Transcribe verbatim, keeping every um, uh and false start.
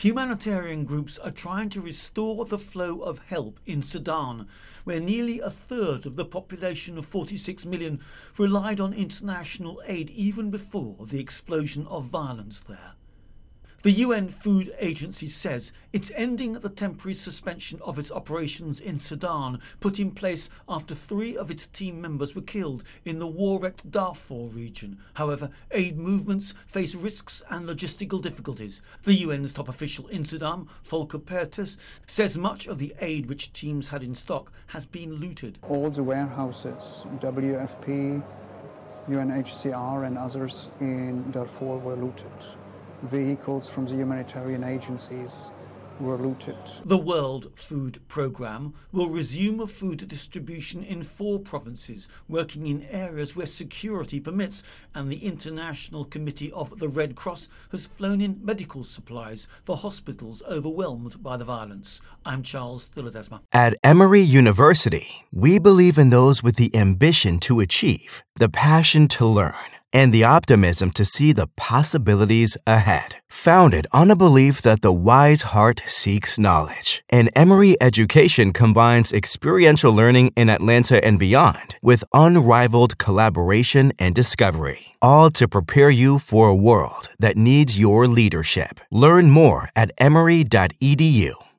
Humanitarian groups are trying to restore the flow of help in Sudan, where nearly a third of the population of forty-six million relied on international aid even before the explosion of violence there. The U N Food Agency says it's ending the temporary suspension of its operations in Sudan, put in place after three of its team members were killed in the war-wrecked Darfur region. However, aid movements face risks and logistical difficulties. The U N's top official in Sudan, Volker Perthes, says much of the aid which teams had in stock has been looted. All the warehouses, W F P, U N H C R and others in Darfur were looted. Vehicles from the humanitarian agencies were looted. The World Food Programme will resume food distribution in four provinces, working in areas where security permits, and the International Committee of the Red Cross has flown in medical supplies for hospitals overwhelmed by the violence. I'm Charles de Ledesma. At Emory University, we believe in those with the ambition to achieve, the passion to learn, and the optimism to see the possibilities ahead. Founded on a belief that the wise heart seeks knowledge, and Emory Education combines experiential learning in Atlanta and beyond with unrivaled collaboration and discovery, all to prepare you for a world that needs your leadership. Learn more at emory dot e d u.